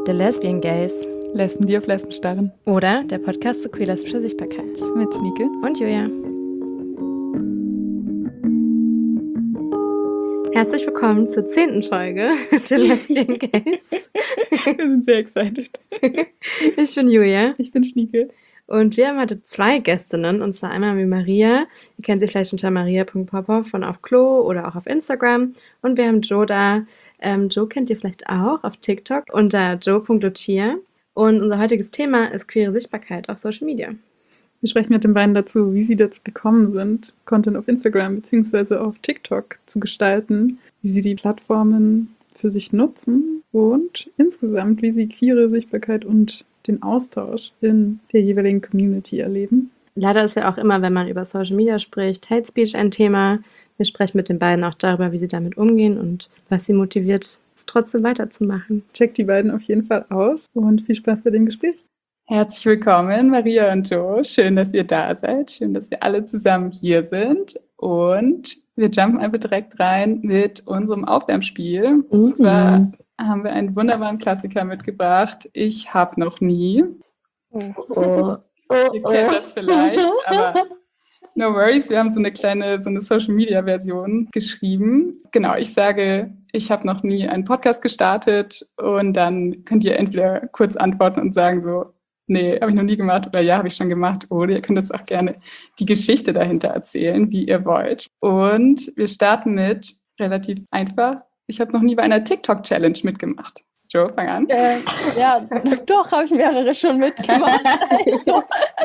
The Lesbian Gays Lesben, die auf Lesben starren. oder der Podcast zu queer-lesbischer Sichtbarkeit Mit Schnieke. und Julia. Herzlich willkommen zur 10. Folge The Lesbian Gays. Wir sind sehr excited. Ich bin Julia Ich bin Schnieke. und wir haben heute 2 Gästinnen, und zwar einmal wie Maria. Ihr kennt sie vielleicht unter maria.popov von auf Klo oder auch auf Instagram. Und wir haben Jo da. Jo kennt ihr vielleicht auch auf TikTok unter jo.lucia. Und unser heutiges Thema ist queere Sichtbarkeit auf Social Media. Wir sprechen mit den beiden dazu, wie sie dazu gekommen sind, Content auf Instagram bzw. auf TikTok zu gestalten, wie sie die Plattformen für sich nutzen und insgesamt, wie sie queere Sichtbarkeit und den Austausch in der jeweiligen Community erleben. Leider ist ja auch immer, wenn man über Social Media spricht, Hate Speech ein Thema. Wir sprechen mit den beiden auch darüber, wie sie damit umgehen und was sie motiviert, es trotzdem weiterzumachen. Checkt die beiden auf jeden Fall aus und viel Spaß bei dem Gespräch. Herzlich willkommen, Maria und Jo. Schön, dass ihr da seid. Schön, dass wir alle zusammen hier sind. Und wir jumpen einfach direkt rein mit unserem Aufwärmspiel. Und zwar haben wir einen wunderbaren Klassiker mitgebracht. Ich habe noch nie. Ihr kennt das vielleicht, aber no worries. Wir haben so eine Social-Media-Version geschrieben. Genau, ich sage, ich habe noch nie einen Podcast gestartet und dann könnt ihr entweder kurz antworten und sagen so, nee, habe ich noch nie gemacht oder ja, habe ich schon gemacht. Oder ihr könnt jetzt auch gerne die Geschichte dahinter erzählen, wie ihr wollt. Und wir starten mit relativ einfach. Ich habe noch nie bei einer TikTok-Challenge mitgemacht. Jo, fang an. Ja, doch, habe ich mehrere schon mitgemacht. Also,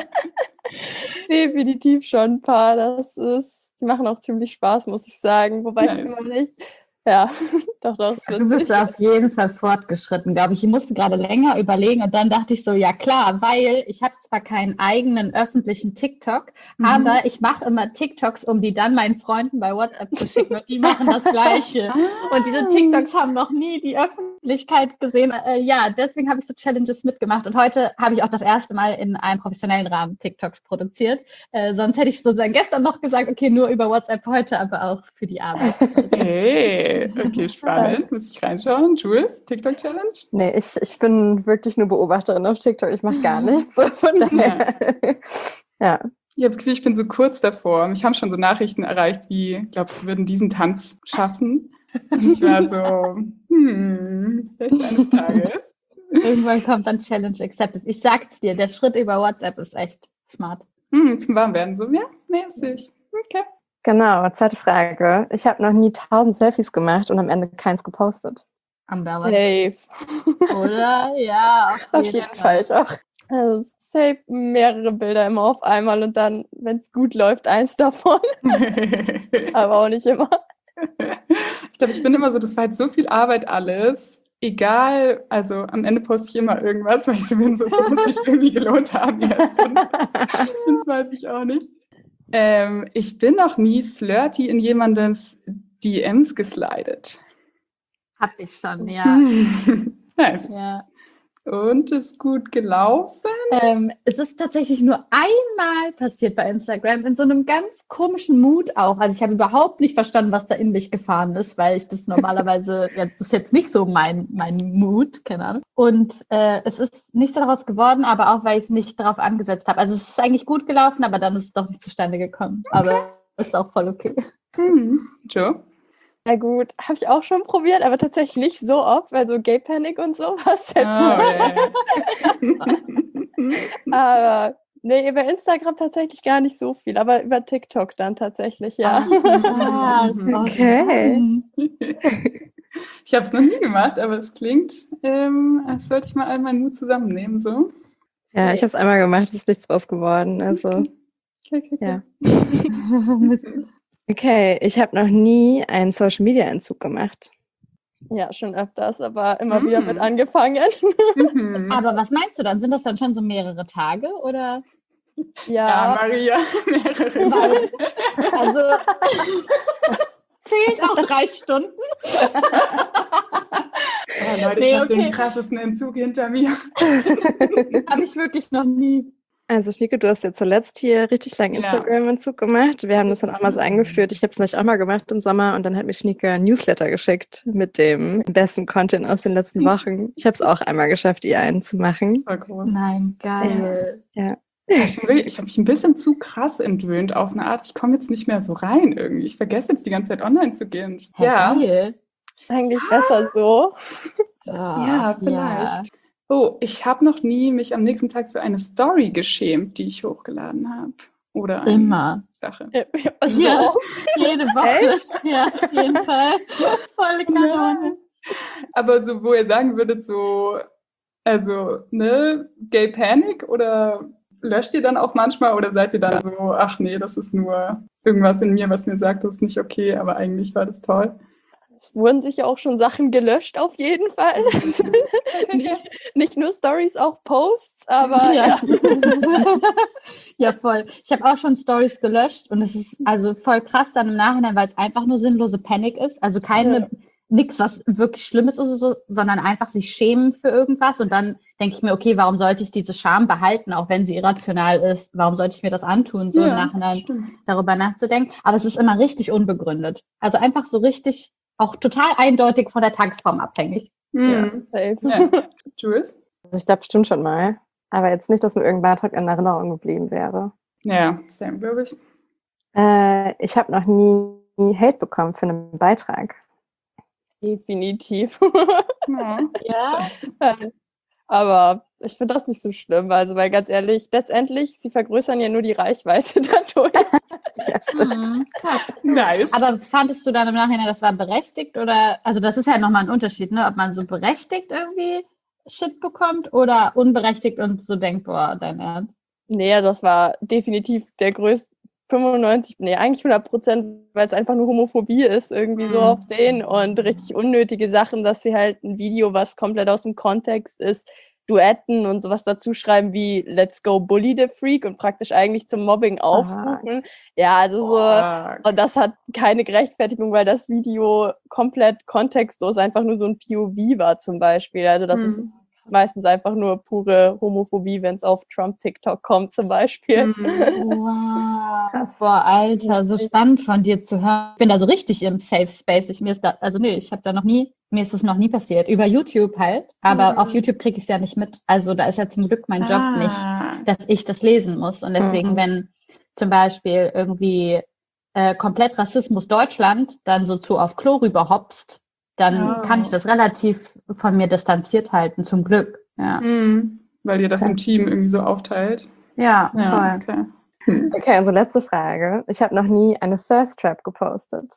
definitiv schon ein paar. Die machen auch ziemlich Spaß, muss ich sagen. Wobei ich immer nicht. Ja, doch, es wird Du bist auf jeden Fall fortgeschritten, glaube ich. Ich musste gerade länger überlegen und dann dachte ich so, ja klar, weil ich habe zwar keinen eigenen öffentlichen TikTok, aber ich mache immer TikToks, um die dann meinen Freunden bei WhatsApp zu schicken und die machen das Gleiche. Und diese TikToks haben noch nie die Öffentlichkeit gesehen. Ja, deswegen habe ich so Challenges mitgemacht und heute habe ich auch das erste Mal in einem professionellen Rahmen TikToks produziert. Sonst hätte ich sozusagen gestern noch gesagt, okay, nur über WhatsApp, heute aber auch für die Arbeit. Hey, okay, spannend. Muss ich reinschauen? Jules, TikTok-Challenge? Nee, ich bin wirklich nur Beobachterin auf TikTok. Ich mache gar nichts. Von daher. Ja. Ich habe das Gefühl, ich bin so kurz davor. Mich haben schon so Nachrichten erreicht, wie, glaubst du, wir würden diesen Tanz schaffen? Und ich war so, vielleicht eines Tages. Irgendwann kommt dann Challenge Accepted. Ich sag's dir, der Schritt über WhatsApp ist echt smart. Zum Warmwerden so, ja, nee, das sehe ich. Okay. Genau, zweite Frage. Ich habe noch nie 1000 Selfies gemacht und am Ende keins gepostet. Umbrella. Safe. Oder? Ja, Auf jeden Fall auch. Also safe mehrere Bilder immer auf einmal und dann, wenn es gut läuft, eins davon. Aber auch nicht immer. Ich glaube, ich bin immer so, das war jetzt so viel Arbeit alles. Egal, also am Ende poste ich immer irgendwas, weil ich so bin, so, es muss sich irgendwie gelohnt haben jetzt. Das weiß ich auch nicht. Ich bin noch nie flirty in jemandes DMs geslidet. Hab ich schon, ja. Nice. Ja. Und ist gut gelaufen? Es ist tatsächlich nur einmal passiert bei Instagram, in so einem ganz komischen Mut auch. Also ich habe überhaupt nicht verstanden, was da in mich gefahren ist, weil ich das normalerweise, das ist jetzt nicht so mein Mut, keine Ahnung. Und es ist nichts daraus geworden, aber auch, weil ich es nicht darauf angesetzt habe. Also es ist eigentlich gut gelaufen, aber dann ist es doch nicht zustande gekommen. Okay. Aber ist auch voll okay. Joe? Ja gut, habe ich auch schon probiert, aber tatsächlich nicht so oft, weil so Gay Panic und sowas. Aber nee, über Instagram tatsächlich gar nicht so viel, aber über TikTok dann tatsächlich, ja. Okay. Ich habe es noch nie gemacht, aber es klingt, als sollte ich mal all meinen Mut zusammennehmen, so. Ja, ich habe es einmal gemacht, ist nichts draus geworden. Also, Okay. ja. Okay, ich habe noch nie einen Social-Media-Entzug gemacht. Ja, schon öfters, aber immer wieder mit angefangen. Aber was meinst du dann? Sind das dann schon so mehrere Tage oder? Ja, Maria, mehrere. Also zählt auch 3 Stunden. Leute, ich habe den krassesten Entzug hinter mir. Habe ich wirklich noch nie. Also Schnieke, du hast ja zuletzt hier richtig lang Ja. Instagram-Entzug gemacht. Wir haben das dann auch mal so eingeführt. Ich habe es nicht auch mal gemacht im Sommer und dann hat mir Schnieke ein Newsletter geschickt mit dem besten Content aus den letzten Wochen. Ich habe es auch einmal geschafft, ihr einen zu machen. Voll groß. Nein, geil. Ja. Ich habe mich ein bisschen zu krass entwöhnt auf eine Art. Ich komme jetzt nicht mehr so rein irgendwie. Ich vergesse jetzt die ganze Zeit online zu gehen. Hä, geil. Eigentlich besser so. Ja, vielleicht. Oh, ich habe noch nie mich am nächsten Tag für eine Story geschämt, die ich hochgeladen habe. Oder eine Immer. Sache. Also, Ja, jede Woche. Ja, auf jeden Fall. Volle Kanone. Aber so, wo ihr sagen würdet, so, also, ne, Gay Panic oder löscht ihr dann auch manchmal oder seid ihr dann so, ach nee, das ist nur irgendwas in mir, was mir sagt, das ist nicht okay, aber eigentlich war das toll. es wurden sicher auch schon Sachen gelöscht, auf jeden Fall. nicht nur Stories, auch Posts, aber Ja. Ja, voll. Ich habe auch schon Stories gelöscht und es ist also voll krass dann im Nachhinein, weil es einfach nur sinnlose Panik ist. Also nichts, was wirklich Schlimmes ist oder so, sondern einfach sich schämen für irgendwas. Und dann denke ich mir, okay, warum sollte ich diese Scham behalten, auch wenn sie irrational ist? Warum sollte ich mir das antun, so im Nachhinein stimmt. darüber nachzudenken? Aber es ist immer richtig unbegründet. Also einfach so richtig, auch total eindeutig von der Tagesform abhängig. Mhm. safe. Ja. Jules? Also ich glaube bestimmt schon mal. Aber jetzt nicht, dass mir irgendein Beitrag in Erinnerung geblieben wäre. Ja, same, glaube ich. Ich habe noch nie Hate bekommen für einen Beitrag. Definitiv. Ja. Ja. Aber ich finde das nicht so schlimm, also weil ganz ehrlich, letztendlich, sie vergrößern ja nur die Reichweite dadurch. Ja, stimmt. Krass. Nice. Aber fandest du dann im Nachhinein, das war berechtigt oder, also das ist ja nochmal ein Unterschied, ne, ob man so berechtigt irgendwie Shit bekommt oder unberechtigt und so denkt, boah, dein Ernst. Nee, also das war definitiv der größte eigentlich 100%, weil es einfach nur Homophobie ist, irgendwie so auf den und richtig unnötige Sachen, dass sie halt ein Video, was komplett aus dem Kontext ist, duetten und sowas dazu schreiben wie Let's go bully the freak und praktisch eigentlich zum Mobbing aufrufen. Ja, also so, und das hat keine Gerechtfertigung, weil das Video komplett kontextlos einfach nur so ein POV war zum Beispiel. Also das ist meistens einfach nur pure Homophobie, wenn es auf Trump-TikTok kommt zum Beispiel. Wow. Boah, Alter, so spannend von dir zu hören. Ich bin da so richtig im Safe Space. Mir ist das noch nie passiert. Über YouTube halt. Aber auf YouTube kriege ich es ja nicht mit. Also da ist ja zum Glück mein Job nicht, dass ich das lesen muss. Und deswegen, wenn zum Beispiel irgendwie komplett Rassismus Deutschland dann so zu auf Klo rüberhopst, dann kann ich das relativ von mir distanziert halten, zum Glück. Ja, Weil ihr das im Team irgendwie so aufteilt. ja, voll. Okay. Okay, unsere letzte Frage. Ich habe noch nie eine Thirst Trap gepostet.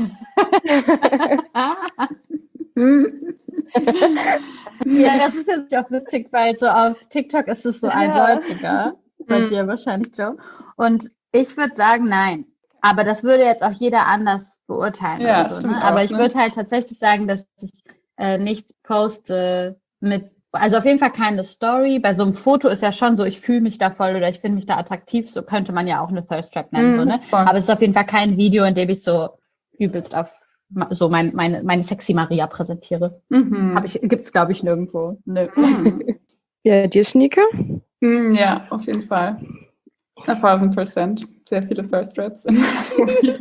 Ja, das ist jetzt auch witzig, weil so auf TikTok ist es so eindeutiger. Bei dir wahrscheinlich, Joe. Und ich würde sagen, nein. Aber das würde jetzt auch jeder anders beurteilen. Ja, oder so, stimmt ne? auch, Aber ich ne? würde halt tatsächlich sagen, dass ich nicht poste also auf jeden Fall keine Story. Bei so einem Foto ist ja schon so, ich fühle mich da voll oder ich finde mich da attraktiv. So könnte man ja auch eine Thirst Trap nennen. So, ne? Voll. Aber es ist auf jeden Fall kein Video, in dem ich so übelst auf so meine sexy Maria präsentiere. Gibt's, glaube ich, nirgendwo. Nö. Ja, dir, Schnieke? Ja, auf jeden Fall. 1000%. Sehr viele First Traps in meinem Profil.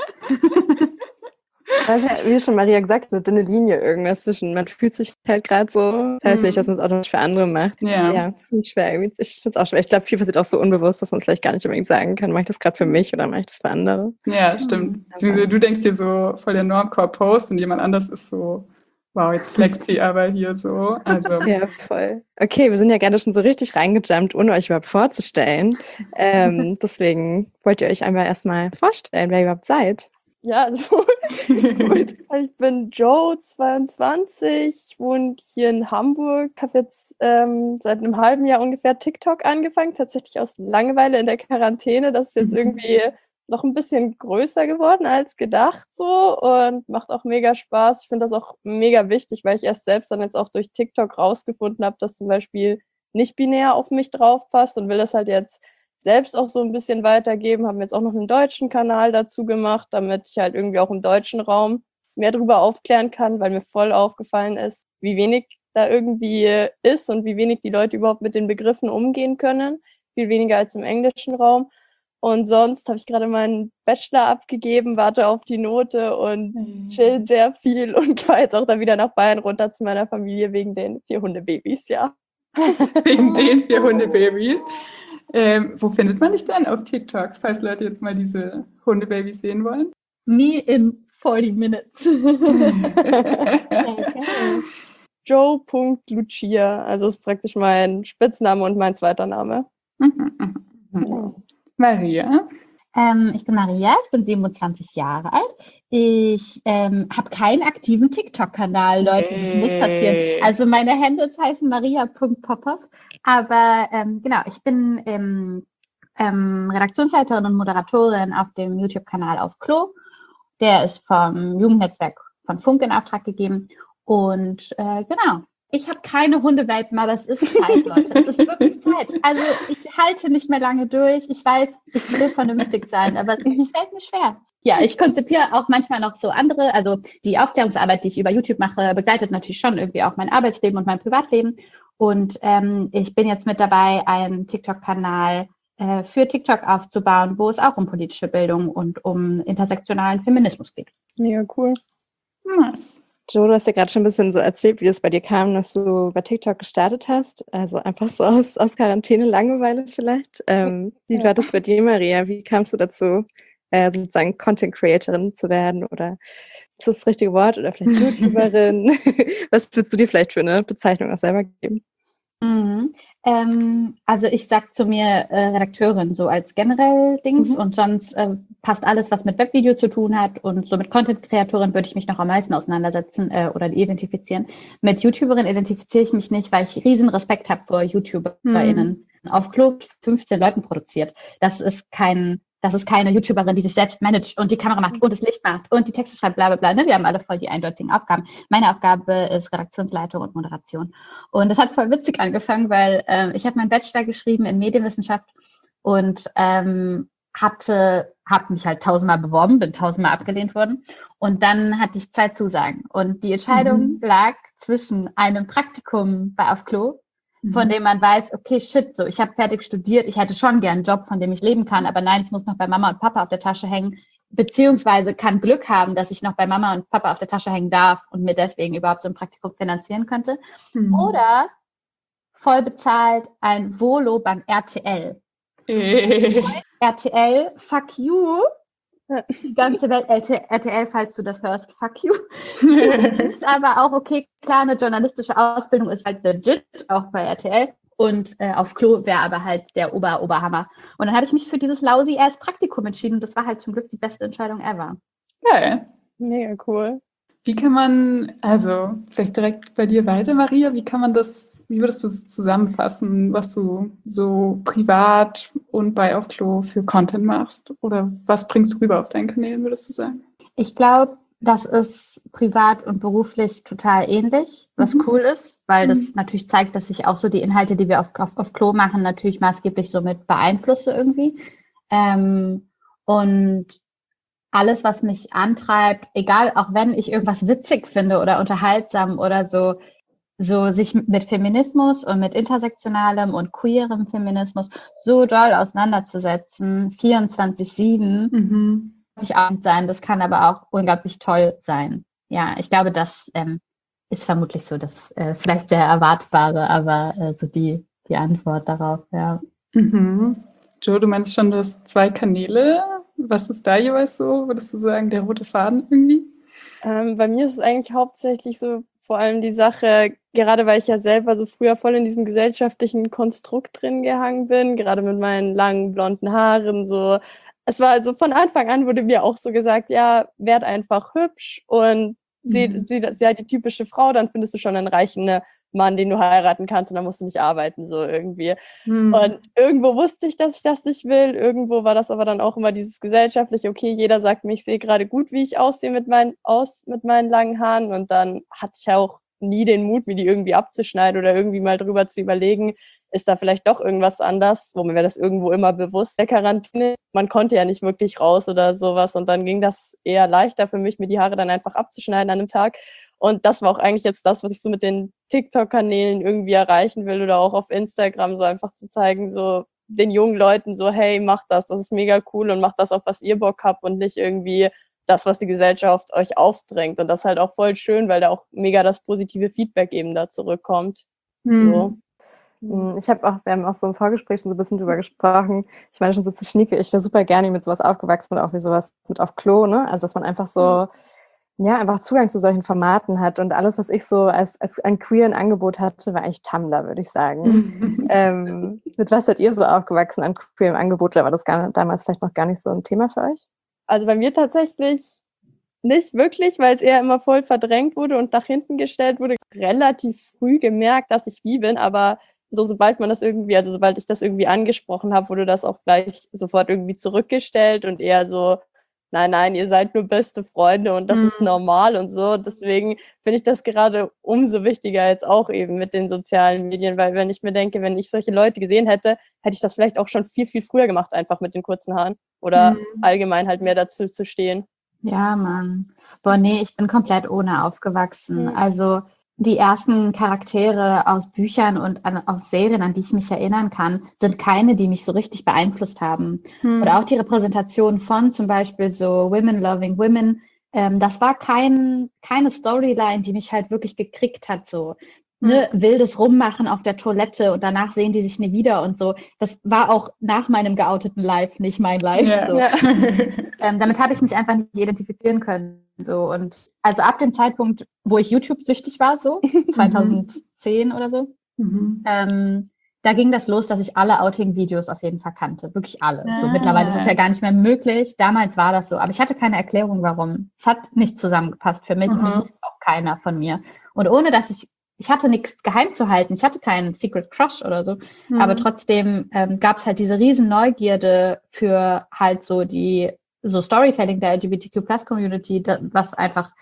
Das ist ja, wie schon Maria gesagt hat, eine dünne Linie irgendwas zwischen. Man fühlt sich halt gerade so. Das heißt nicht, dass man es auch noch für andere macht. Ja. Das finde ich schwer. Ich finde es auch schwer. Ich glaube, viel passiert auch so unbewusst, dass man es vielleicht gar nicht unbedingt sagen kann. Mache ich das gerade für mich oder mache ich das für andere? Ja, stimmt. Du denkst dir so voll der Normcore-Post und jemand anders ist so, wow, jetzt flext sie aber hier so. Also. Ja, voll. Okay, wir sind ja gerade schon so richtig reingejumpt, ohne euch überhaupt vorzustellen. Deswegen wollt ihr euch einmal erstmal vorstellen, wer ihr überhaupt seid. Ja, also ich bin Joe, 22, wohne hier in Hamburg, habe jetzt seit einem halben Jahr ungefähr TikTok angefangen, tatsächlich aus Langeweile in der Quarantäne. Das ist jetzt irgendwie noch ein bisschen größer geworden als gedacht so und macht auch mega Spaß. Ich finde das auch mega wichtig, weil ich erst selbst dann jetzt auch durch TikTok rausgefunden habe, dass zum Beispiel nicht binär auf mich drauf passt und will das halt jetzt selbst auch so ein bisschen weitergeben, haben jetzt auch noch einen deutschen Kanal dazu gemacht, damit ich halt irgendwie auch im deutschen Raum mehr darüber aufklären kann, weil mir voll aufgefallen ist, wie wenig da irgendwie ist und wie wenig die Leute überhaupt mit den Begriffen umgehen können, viel weniger als im englischen Raum. Und sonst habe ich gerade meinen Bachelor abgegeben, warte auf die Note und chill sehr viel und fahre jetzt auch dann wieder nach Bayern runter zu meiner Familie wegen den 4 Hundebabys, ja. Wegen den 4 Hundebabys. Wo findet man dich denn auf TikTok, falls Leute jetzt mal diese Hundebabys sehen wollen? Me in 40 minutes. Joe.Lucia, also ist praktisch mein Spitzname und mein zweiter Name. Maria? Ich bin Maria, ich bin 27 Jahre alt. Ich habe keinen aktiven TikTok-Kanal, Leute, das muss passieren. Also meine Handles heißen maria.popov, aber genau, ich bin Redaktionsleiterin und Moderatorin auf dem YouTube-Kanal Auf Klo. Der ist vom Jugendnetzwerk von Funk in Auftrag gegeben und genau. Ich habe keine Hundewelpen, aber es ist Zeit, Leute. Es ist wirklich Zeit. Also ich halte nicht mehr lange durch. Ich weiß, ich will vernünftig sein, aber es fällt mir schwer. Ja, ich konzipiere auch manchmal noch so andere, also die Aufklärungsarbeit, die ich über YouTube mache, begleitet natürlich schon irgendwie auch mein Arbeitsleben und mein Privatleben. Und ich bin jetzt mit dabei, einen TikTok-Kanal für TikTok aufzubauen, wo es auch um politische Bildung und um intersektionalen Feminismus geht. Mega cool. Nice. Joe, du hast ja gerade schon ein bisschen so erzählt, wie es bei dir kam, dass du bei TikTok gestartet hast. Also einfach so aus Quarantäne, Langeweile vielleicht. Wie war das bei dir, Maria? Wie kamst du dazu, sozusagen Content-Creatorin zu werden? Oder ist das richtige Wort? Oder vielleicht YouTuberin? Was würdest du dir vielleicht für eine Bezeichnung auch selber geben? Mhm. Also ich sag zu mir Redakteurin so als generell Dings und sonst passt alles, was mit Webvideo zu tun hat und so mit Content-Kreatorin würde ich mich noch am meisten auseinandersetzen oder identifizieren. Mit YouTuberin identifiziere ich mich nicht, weil ich riesen Respekt habe vor YouTuberInnen. Auf Klo 15 Leuten produziert. Das ist keine YouTuberin, die sich selbst managt und die Kamera macht und das Licht macht und die Texte schreibt, bla bla bla. Ne? Wir haben alle voll die eindeutigen Aufgaben. Meine Aufgabe ist Redaktionsleitung und Moderation. Und das hat voll witzig angefangen, weil ich habe meinen Bachelor geschrieben in Medienwissenschaft und habe mich halt 1000-mal beworben, bin 1000-mal abgelehnt worden. Und dann hatte ich 2 Zusagen. Und die Entscheidung lag zwischen einem Praktikum bei Auf Klo, von dem man weiß, okay, shit, so, ich habe fertig studiert, ich hätte schon gern einen Job, von dem ich leben kann, aber nein, ich muss noch bei Mama und Papa auf der Tasche hängen, beziehungsweise kann Glück haben, dass ich noch bei Mama und Papa auf der Tasche hängen darf und mir deswegen überhaupt so ein Praktikum finanzieren könnte. Oder voll bezahlt ein Volo beim RTL. RTL, fuck you. Die ganze Welt, RTL, falls du das hörst, fuck you. Ist aber auch okay, klar, eine journalistische Ausbildung ist halt legit, auch bei RTL. Und auf Klo wäre aber halt der Oberhammer. Und dann habe ich mich für dieses lousy-ass-Praktikum entschieden. Und das war halt zum Glück die beste Entscheidung ever. Geil. Mega cool. Wie kann man, also vielleicht direkt bei dir weiter, Maria, wie würdest du es zusammenfassen, was du so privat und bei Auf Klo für Content machst? Oder was bringst du rüber auf deinen Kanälen, würdest du sagen? Ich glaube, das ist privat und beruflich total ähnlich, was cool ist, weil das natürlich zeigt, dass ich auch so die Inhalte, die wir auf Klo machen, natürlich maßgeblich so mit beeinflusse irgendwie. Und alles, was mich antreibt, egal, auch wenn ich irgendwas witzig finde oder unterhaltsam oder so sich mit Feminismus und mit intersektionalem und queerem Feminismus so doll auseinanderzusetzen, 24/7, ich Abend sein, das kann aber auch unglaublich toll sein. Ja, ich glaube, das ist vermutlich so das vielleicht sehr erwartbare, aber so die Antwort darauf, ja. Joe, du meinst schon, du hast 2 Kanäle. Was ist da jeweils so, würdest du sagen, der rote Faden irgendwie? Bei mir ist es eigentlich hauptsächlich so vor allem die Sache, gerade weil ich ja selber so früher voll in diesem gesellschaftlichen Konstrukt drin gehangen bin, gerade mit meinen langen blonden Haaren, so. Es war also von Anfang an wurde mir auch so gesagt, ja, werd einfach hübsch und sei die typische Frau, dann findest du schon einen reichen Mann, den du heiraten kannst und dann musst du nicht arbeiten, so irgendwie. Und irgendwo wusste ich, dass ich das nicht will. Irgendwo war das aber dann auch immer dieses gesellschaftliche, okay, jeder sagt mir, ich sehe gerade gut, wie ich aussehe mit meinen langen Haaren. Und dann hatte ich auch nie den Mut, mir die irgendwie abzuschneiden oder irgendwie mal drüber zu überlegen, ist da vielleicht doch irgendwas anders, wo mir wäre das irgendwo immer bewusst, der Quarantäne, man konnte ja nicht wirklich raus oder sowas und dann ging das eher leichter für mich, mir die Haare dann einfach abzuschneiden an einem Tag und das war auch eigentlich jetzt das, was ich so mit den TikTok-Kanälen irgendwie erreichen will oder auch auf Instagram so einfach zu zeigen, so den jungen Leuten so, hey, macht das ist mega cool und macht das, auf was ihr Bock habt und nicht irgendwie das, was die Gesellschaft euch aufdrängt. Und das ist halt auch voll schön, weil da auch mega das positive Feedback eben da zurückkommt. So. Wir haben auch so im Vorgespräch schon so ein bisschen drüber gesprochen. Ich meine schon so zu Schnieke, ich wäre super gerne mit sowas aufgewachsen und auch wie sowas mit auf Klo, ne? Also, dass man einfach so, einfach Zugang zu solchen Formaten hat und alles, was ich so als ein queeren Angebot hatte, war eigentlich Tumblr, würde ich sagen. Mit was seid ihr so aufgewachsen an queerem Angebot? Oder war das damals vielleicht noch gar nicht so ein Thema für euch? Also bei mir tatsächlich nicht wirklich, weil es eher immer voll verdrängt wurde und nach hinten gestellt wurde. Relativ früh gemerkt, dass ich bi bin, aber sobald ich das irgendwie angesprochen habe, wurde das auch gleich sofort irgendwie zurückgestellt und eher so, nein, ihr seid nur beste Freunde und das ist normal und so. Deswegen finde ich das gerade umso wichtiger jetzt auch eben mit den sozialen Medien, weil wenn ich mir denke, wenn ich solche Leute gesehen hätte, hätte ich das vielleicht auch schon viel, viel früher gemacht, einfach mit den kurzen Haaren oder allgemein halt mehr dazu zu stehen. Ja, Mann. Boah, nee, ich bin komplett ohne aufgewachsen. Also die ersten Charaktere aus Büchern und aus Serien, an die ich mich erinnern kann, sind keine, die mich so richtig beeinflusst haben. Oder auch die Repräsentation von zum Beispiel so Women Loving Women. Das war keine Storyline, die mich halt wirklich gekriegt hat, so. Ne, wildes Rummachen auf der Toilette und danach sehen die sich nie wieder und so. Das war auch nach meinem geouteten Life nicht mein Life. Ja. So. Damit habe ich mich einfach nicht identifizieren können. So. Und also ab dem Zeitpunkt, wo ich YouTube-süchtig war, so 2010 oder so, da ging das los, dass ich alle Outing-Videos auf jeden Fall kannte. Wirklich alle. So, mittlerweile ist es ja gar nicht mehr möglich. Damals war das so. Aber ich hatte keine Erklärung, warum. Es hat nicht zusammengepasst für mich und das wusste auch keiner von mir. Und ohne dass ich hatte nichts geheim zu halten. Ich hatte keinen Secret Crush oder so. Aber trotzdem gab es halt diese riesen Neugierde für halt so so Storytelling der LGBTQ+-Community, was einfach,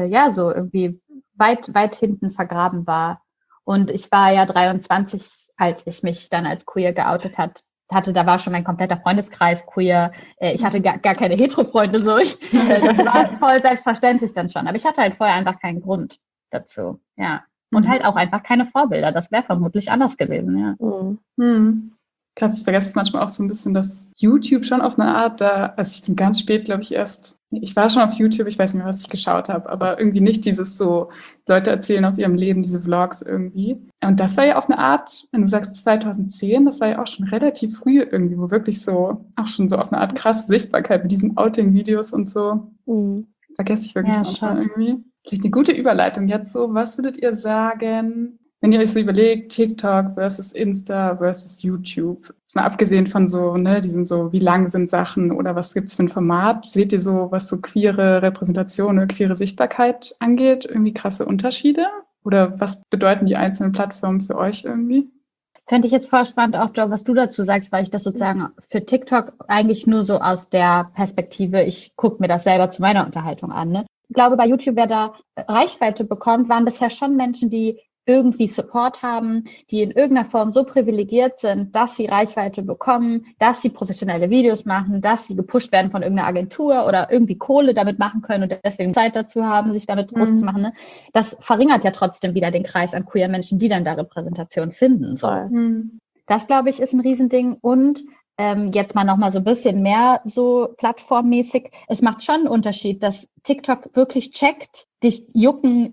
so irgendwie weit hinten vergraben war. Und ich war ja 23, als ich mich dann als queer geoutet hatte. Da war schon mein kompletter Freundeskreis queer. Ich hatte gar keine Hetero-Freunde, so. Das war voll selbstverständlich dann schon. Aber ich hatte halt vorher einfach keinen Grund dazu, ja. Und halt auch einfach keine Vorbilder. Das wäre vermutlich anders gewesen, ja. Krass, ich vergesse es manchmal auch so ein bisschen, dass YouTube schon auf eine Art ich bin ganz spät, glaube ich, ich war schon auf YouTube, ich weiß nicht mehr, was ich geschaut habe, aber irgendwie nicht dieses so, Leute erzählen aus ihrem Leben, diese Vlogs irgendwie. Und das war ja auf eine Art, wenn du sagst 2010, das war ja auch schon relativ früh irgendwie, wo wirklich so, auch schon so auf eine Art krasse Sichtbarkeit mit diesen Outing-Videos und so. Vergesse ich wirklich manchmal irgendwie. Vielleicht eine gute Überleitung jetzt so. Was würdet ihr sagen, wenn ihr euch so überlegt, TikTok versus Insta versus YouTube? Jetzt mal abgesehen von so, diesen so, wie lang sind Sachen oder was gibt's für ein Format? Seht ihr so, was so queere Repräsentation oder queere Sichtbarkeit angeht, irgendwie krasse Unterschiede? Oder was bedeuten die einzelnen Plattformen für euch irgendwie? Fände ich jetzt voll spannend, auch Joe, was du dazu sagst, weil ich das sozusagen für TikTok eigentlich nur so aus der Perspektive, ich gucke mir das selber zu meiner Unterhaltung an. Ne? Ich glaube, bei YouTube, wer da Reichweite bekommt, waren bisher schon Menschen, die irgendwie Support haben, die in irgendeiner Form so privilegiert sind, dass sie Reichweite bekommen, dass sie professionelle Videos machen, dass sie gepusht werden von irgendeiner Agentur oder irgendwie Kohle damit machen können und deswegen Zeit dazu haben, sich damit groß zu machen. Ne? Das verringert ja trotzdem wieder den Kreis an queer Menschen, die dann da Repräsentation finden. So. Das, glaube ich, ist ein Riesending. Und jetzt mal nochmal so ein bisschen mehr so plattformmäßig. Es macht schon einen Unterschied, dass TikTok wirklich checkt, dich jucken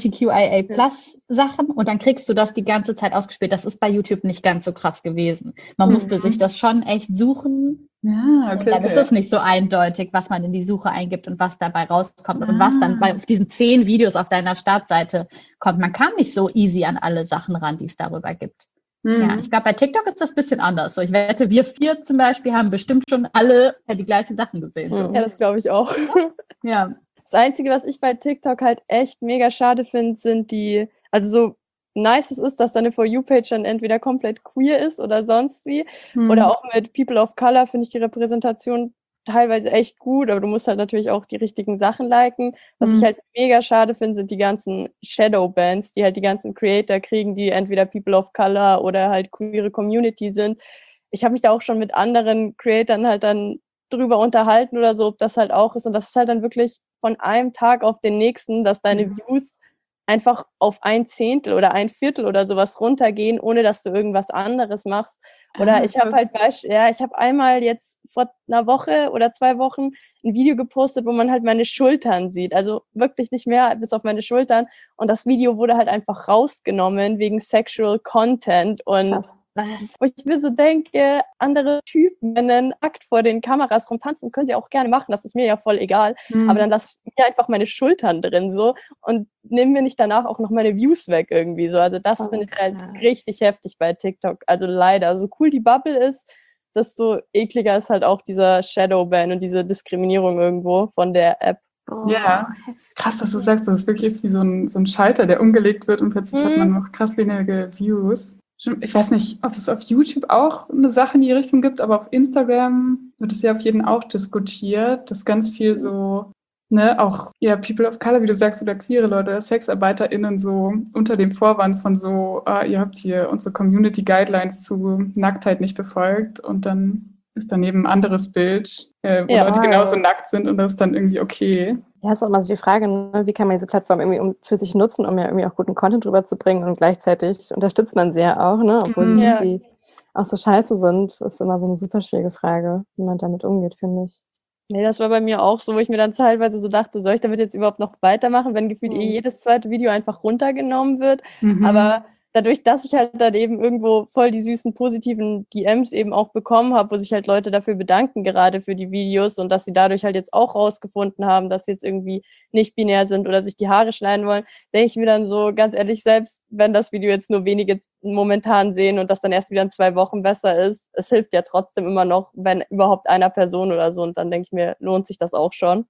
LGBTQIA+-Sachen und dann kriegst du das die ganze Zeit ausgespielt. Das ist bei YouTube nicht ganz so krass gewesen. Man musste sich das schon echt suchen. Ja, okay. Und dann ist es nicht so eindeutig, was man in die Suche eingibt und was dabei rauskommt und was dann auf diesen 10 Videos auf deiner Startseite kommt. Man kam nicht so easy an alle Sachen ran, die es darüber gibt. Ja, ich glaube, bei TikTok ist das ein bisschen anders. So, ich wette, wir 4 zum Beispiel haben bestimmt schon alle die gleichen Sachen gesehen. So. Ja, das glaube ich auch. Ja. Das Einzige, was ich bei TikTok halt echt mega schade finde, sind also so nice es ist, dass deine For You-Page dann entweder komplett queer ist oder sonst wie. Oder auch mit People of Color finde ich die Repräsentation teilweise echt gut, aber du musst halt natürlich auch die richtigen Sachen liken. Was ich halt mega schade finde, sind die ganzen Shadow-Bands, die halt die ganzen Creator kriegen, die entweder People of Color oder halt queere Community sind. Ich habe mich da auch schon mit anderen Creatoren halt dann drüber unterhalten oder so, ob das halt auch ist. Und das ist halt dann wirklich von einem Tag auf den nächsten, dass deine Views einfach auf 1/10 oder 1/4 oder sowas runtergehen, ohne dass du irgendwas anderes machst. Oder ich habe halt ich habe einmal jetzt vor einer Woche oder 2 Wochen ein Video gepostet, wo man halt meine Schultern sieht. Also wirklich nicht mehr bis auf meine Schultern. Und das Video wurde halt einfach rausgenommen wegen Sexual Content. Und Krass. wo ich mir so denke, andere Typen, wenn einen Akt vor den Kameras rumtanzen, können sie auch gerne machen, das ist mir ja voll egal. Aber dann lass mir einfach meine Schultern drin so und nimm mir nicht danach auch noch meine Views weg irgendwie so. Also das finde ich halt richtig heftig bei TikTok. Also leider, so cool die Bubble ist, desto ekliger ist halt auch dieser Shadowban und diese Diskriminierung irgendwo von der App. Ja, krass, dass du sagst, dass es wirklich ist wie so ein Schalter, der umgelegt wird und plötzlich hat man noch krass wenige Views. Ich weiß nicht, ob es auf YouTube auch eine Sache in die Richtung gibt, aber auf Instagram wird es ja auf jeden auch diskutiert, dass ganz viel so, ne, auch ja, People of Color, wie du sagst, oder queere Leute, oder SexarbeiterInnen so unter dem Vorwand von so, ihr habt hier unsere Community Guidelines zu Nacktheit nicht befolgt und dann ist daneben ein anderes Bild, wo Leute genauso nackt sind und das ist dann irgendwie okay. Ja, ist auch immer so die Frage, ne? Wie kann man diese Plattform irgendwie für sich nutzen, um ja irgendwie auch guten Content drüber zu bringen und gleichzeitig unterstützt man sie ja auch, ne? Obwohl die irgendwie auch so scheiße sind, ist immer so eine super schwierige Frage, wie man damit umgeht, finde ich. Nee, das war bei mir auch so, wo ich mir dann teilweise so dachte, soll ich damit jetzt überhaupt noch weitermachen, wenn gefühlt jedes zweite Video einfach runtergenommen wird. Aber dadurch, dass ich halt dann eben irgendwo voll die süßen, positiven DMs eben auch bekommen habe, wo sich halt Leute dafür bedanken, gerade für die Videos und dass sie dadurch halt jetzt auch rausgefunden haben, dass sie jetzt irgendwie nicht binär sind oder sich die Haare schneiden wollen, denke ich mir dann so, ganz ehrlich, selbst wenn das Video jetzt nur wenige momentan sehen und das dann erst wieder in 2 Wochen besser ist, es hilft ja trotzdem immer noch, wenn überhaupt einer Person oder so und dann denke ich mir, lohnt sich das auch schon.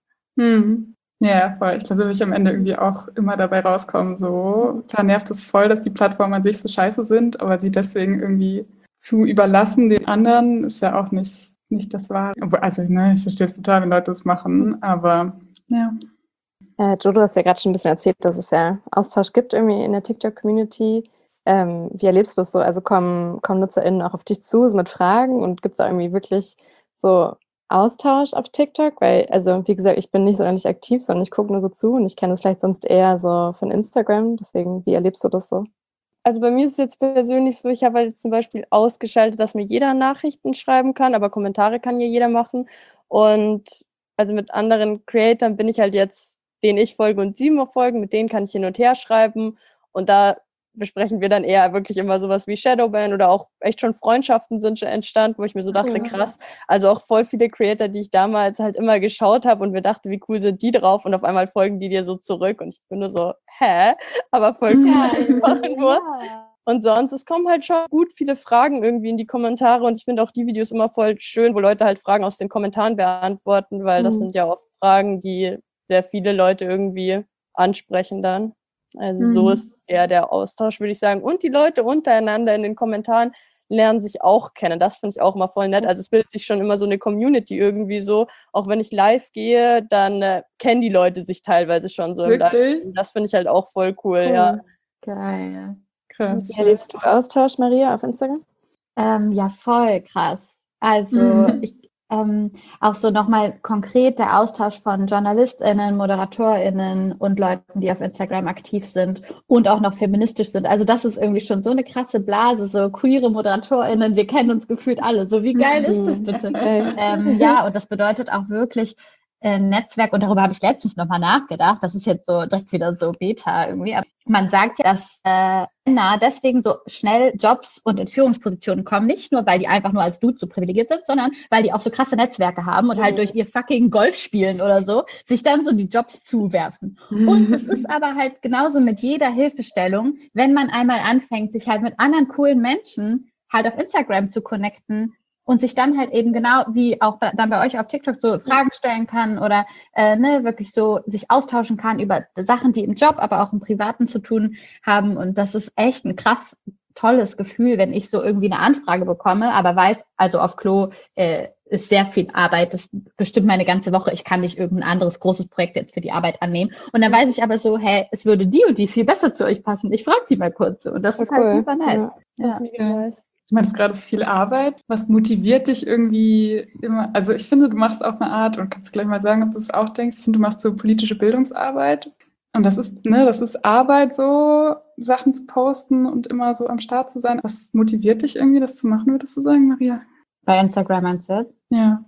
Ja, voll. Ich glaube, da will ich am Ende irgendwie auch immer dabei rauskommen. So, klar nervt es voll, dass die Plattformen an sich so scheiße sind, aber sie deswegen irgendwie zu überlassen den anderen, ist ja auch nicht das Wahre. Also, ne, ich verstehe es total, wenn Leute das machen, aber ja. Jo, du hast ja gerade schon ein bisschen erzählt, dass es ja Austausch gibt irgendwie in der TikTok-Community. Wie erlebst du das so? Also kommen NutzerInnen auch auf dich zu, so mit Fragen und gibt es da irgendwie wirklich so Austausch auf TikTok? Weil, also wie gesagt, ich bin nicht sonderlich aktiv, sondern ich gucke nur so zu und ich kenne es vielleicht sonst eher so von Instagram. Deswegen, wie erlebst du das so? Also bei mir ist es jetzt persönlich so, ich habe halt zum Beispiel ausgeschaltet, dass mir jeder Nachrichten schreiben kann, aber Kommentare kann ja jeder machen. Und also mit anderen Creatoren bin ich halt jetzt, denen ich folge und sie mir folgen, mit denen kann ich hin und her schreiben. Und da besprechen wir dann eher wirklich immer sowas wie Shadowban oder auch echt schon Freundschaften sind schon entstanden, wo ich mir so dachte, krass, also auch voll viele Creator, die ich damals halt immer geschaut habe und mir dachte, wie cool sind die drauf und auf einmal folgen die dir so zurück und ich bin nur so, hä? Aber voll cool einfach nur. Und sonst, es kommen halt schon gut viele Fragen irgendwie in die Kommentare und ich finde auch die Videos immer voll schön, wo Leute halt Fragen aus den Kommentaren beantworten, weil das sind ja oft Fragen, die sehr viele Leute irgendwie ansprechen dann. Also so ist eher der Austausch, würde ich sagen. Und die Leute untereinander in den Kommentaren lernen sich auch kennen. Das finde ich auch immer voll nett. Also es bildet sich schon immer so eine Community irgendwie so. Auch wenn ich live gehe, dann kennen die Leute sich teilweise schon so im Live. Das finde ich halt auch voll cool, ja. Geil. Krass. Wie erlebst du Austausch, Maria, auf Instagram? Ja, voll krass. Also auch so nochmal konkret der Austausch von JournalistInnen, ModeratorInnen und Leuten, die auf Instagram aktiv sind und auch noch feministisch sind. Also das ist irgendwie schon so eine krasse Blase, so queere ModeratorInnen, wir kennen uns gefühlt alle. So wie geil ist das bitte? Ja, und das bedeutet auch wirklich Netzwerk, und darüber habe ich letztens nochmal nachgedacht, das ist jetzt so direkt wieder so Beta irgendwie, aber man sagt ja, dass Männer deswegen so schnell Jobs und in Führungspositionen kommen, nicht nur, weil die einfach nur als Dude so privilegiert sind, sondern weil die auch so krasse Netzwerke haben und halt durch ihr fucking Golfspielen oder so sich dann so die Jobs zuwerfen. Und es ist aber halt genauso mit jeder Hilfestellung, wenn man einmal anfängt, sich halt mit anderen coolen Menschen halt auf Instagram zu connecten, und sich dann halt eben genau wie auch dann bei euch auf TikTok so Fragen stellen kann oder wirklich so sich austauschen kann über Sachen, die im Job, aber auch im Privaten zu tun haben. Und das ist echt ein krass tolles Gefühl, wenn ich so irgendwie eine Anfrage bekomme, aber weiß, also auf Klo ist sehr viel Arbeit, das bestimmt meine ganze Woche, ich kann nicht irgendein anderes großes Projekt jetzt für die Arbeit annehmen. Und dann weiß ich aber so, hey, es würde die und die viel besser zu euch passen. Ich frage die mal kurz. Und das ist halt super nice. Ja. Das ist mega nice. Du meinst gerade, es ist viel Arbeit. Was motiviert dich irgendwie immer? Also ich finde, du machst auf eine Art, und kannst du gleich mal sagen, ob du es auch denkst, ich finde, du machst so politische Bildungsarbeit. Und das ist Arbeit, so Sachen zu posten und immer so am Start zu sein. Was motiviert dich irgendwie, das zu machen, würdest du sagen, Maria? Bei Instagram meinst du jetzt? Ja.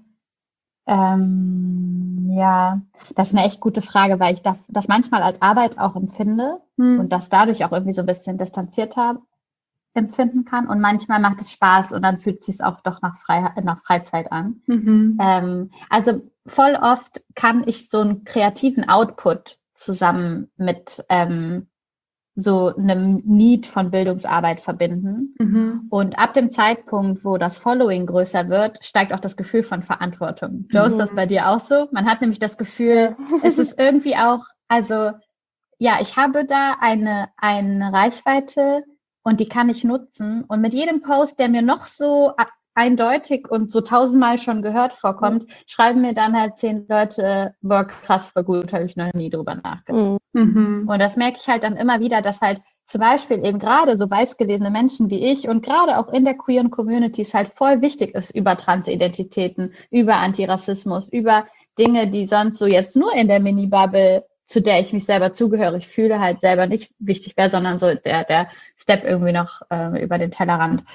Ja, das ist eine echt gute Frage, weil ich das manchmal als Arbeit auch empfinde und das dadurch auch irgendwie so ein bisschen distanzierter empfinden kann. Und manchmal macht es Spaß und dann fühlt es sich auch doch nach Freizeit an. Also voll oft kann ich so einen kreativen Output zusammen mit so einem Need von Bildungsarbeit verbinden. Und ab dem Zeitpunkt, wo das Following größer wird, steigt auch das Gefühl von Verantwortung. Joe, ist das bei dir auch so? Man hat nämlich das Gefühl, es ist irgendwie auch, also ja, ich habe da eine Reichweite und die kann ich nutzen. Und mit jedem Post, der mir noch so eindeutig und so 1000-mal schon gehört vorkommt, schreiben mir dann halt 10 Leute, boah, krass, voll gut, habe ich noch nie drüber nachgedacht. Und das merke ich halt dann immer wieder, dass halt zum Beispiel eben gerade so weißgelesene Menschen wie ich und gerade auch in der queeren Community es halt voll wichtig ist, über Transidentitäten, über Antirassismus, über Dinge, die sonst so jetzt nur in der Mini-Bubble, zu der ich mich selber zugehörig fühle, halt selber nicht wichtig wäre, sondern so der Step irgendwie noch über den Tellerrand.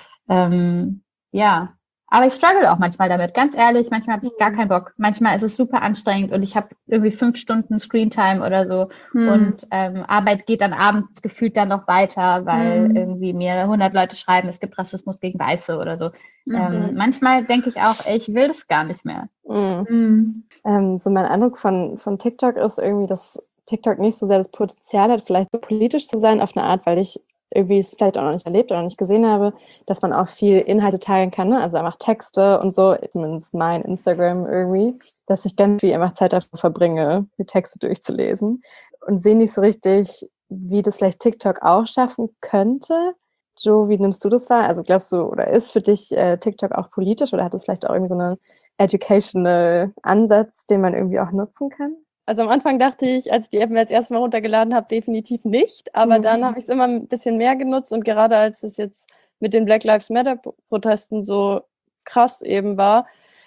Ja, aber ich struggle auch manchmal damit, ganz ehrlich, manchmal habe ich gar keinen Bock. Manchmal ist es super anstrengend und ich habe irgendwie 5 Stunden Screentime oder so und Arbeit geht dann abends gefühlt dann noch weiter, weil irgendwie mir 100 Leute schreiben, es gibt Rassismus gegen Weiße oder so. Manchmal denke ich auch, ey, ich will das gar nicht mehr. So mein Eindruck von TikTok ist irgendwie, dass TikTok nicht so sehr das Potenzial hat, vielleicht so politisch zu sein auf eine Art, weil ich irgendwie es vielleicht auch noch nicht erlebt oder noch nicht gesehen habe, dass man auch viel Inhalte teilen kann, ne? Also einfach Texte und so, zumindest mein Instagram irgendwie, dass ich ganz viel einfach Zeit dafür verbringe, die Texte durchzulesen und sehe nicht so richtig, wie das vielleicht TikTok auch schaffen könnte. Joe, wie nimmst du das wahr? Also glaubst du, oder ist für dich TikTok auch politisch oder hat es vielleicht auch irgendwie so einen educational Ansatz, den man irgendwie auch nutzen kann? Also am Anfang dachte ich, als ich die App mir das erste Mal runtergeladen habe, definitiv nicht. Aber dann habe ich es immer ein bisschen mehr genutzt und gerade als es jetzt mit den Black Lives Matter Protesten so krass eben war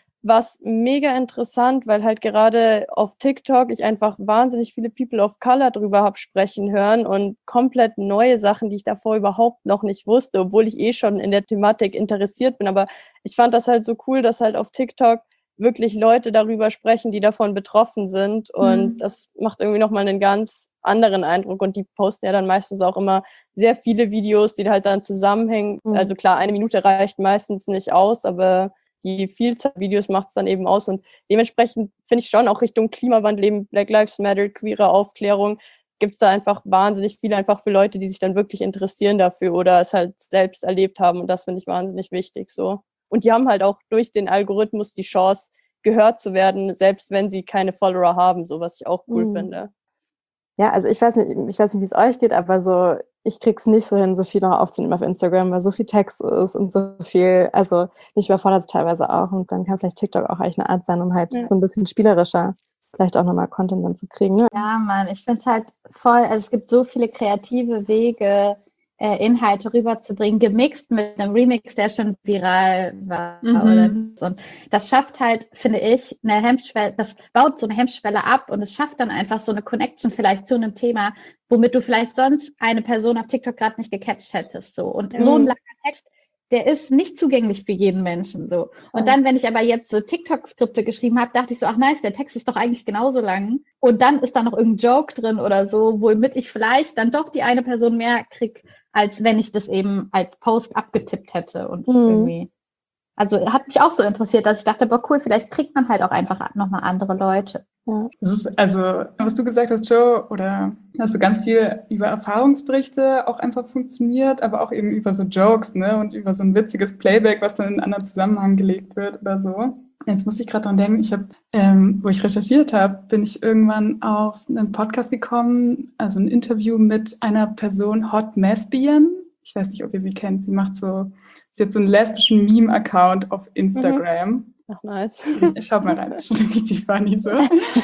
es mega interessant, weil halt gerade auf TikTok ich einfach wahnsinnig viele People of Color drüber habe sprechen hören und komplett neue Sachen, die ich davor überhaupt noch nicht wusste, obwohl ich schon in der Thematik interessiert bin. Aber ich fand das halt so cool, dass halt auf TikTok wirklich Leute darüber sprechen, die davon betroffen sind und das macht irgendwie nochmal einen ganz anderen Eindruck und die posten ja dann meistens auch immer sehr viele Videos, die halt dann zusammenhängen. Also klar, 1 Minute reicht meistens nicht aus, aber die Vielzahl Videos macht es dann eben aus und dementsprechend finde ich schon auch Richtung Klimawandel, eben Black Lives Matter, queere Aufklärung, gibt es da einfach wahnsinnig viel einfach für Leute, die sich dann wirklich interessieren dafür oder es halt selbst erlebt haben und das finde ich wahnsinnig wichtig so. Und die haben halt auch durch den Algorithmus die Chance, gehört zu werden, selbst wenn sie keine Follower haben, so was ich auch cool finde. Ja, also ich weiß nicht, wie es euch geht, aber so, ich krieg's nicht so hin, so viel noch aufzunehmen auf Instagram, weil so viel Text ist und so viel, also mich überfordert es teilweise auch und dann kann vielleicht TikTok auch eigentlich eine Art sein, um halt so ein bisschen spielerischer vielleicht auch nochmal Content dann zu kriegen, ne? Ja, Mann, ich finde es halt voll, also es gibt so viele kreative Wege, Inhalte rüberzubringen, gemixt mit einem Remix, der schon viral war. Und das schafft halt, finde ich, eine Hemmschwelle, das baut so eine Hemmschwelle ab und es schafft dann einfach so eine Connection vielleicht zu einem Thema, womit du vielleicht sonst eine Person auf TikTok gerade nicht gecatcht hättest. So. Und so ein langer Text, der ist nicht zugänglich für jeden Menschen. So. Und dann, wenn ich aber jetzt so TikTok-Skripte geschrieben habe, dachte ich so, ach nice, der Text ist doch eigentlich genauso lang. Und dann ist da noch irgendein Joke drin oder so, womit ich vielleicht dann doch die eine Person mehr kriege, als wenn ich das eben als Post abgetippt hätte und irgendwie. Also hat mich auch so interessiert, dass ich dachte, boah cool, vielleicht kriegt man halt auch einfach nochmal andere Leute. Ja. Das ist also, was du gesagt hast, Joe, oder hast du ganz viel über Erfahrungsberichte auch einfach funktioniert, aber auch eben über so Jokes, ne, und über so ein witziges Playback, was dann in einen anderen Zusammenhang gelegt wird oder so. Jetzt muss ich gerade dran denken, ich habe, wo ich recherchiert habe, bin ich irgendwann auf einen Podcast gekommen, also ein Interview mit einer Person, Hot Mesbian. Ich weiß nicht, ob ihr sie kennt. Sie hat so einen lesbischen Meme-Account auf Instagram. Ach, nice. Schaut mal rein, das ist schon richtig funny so.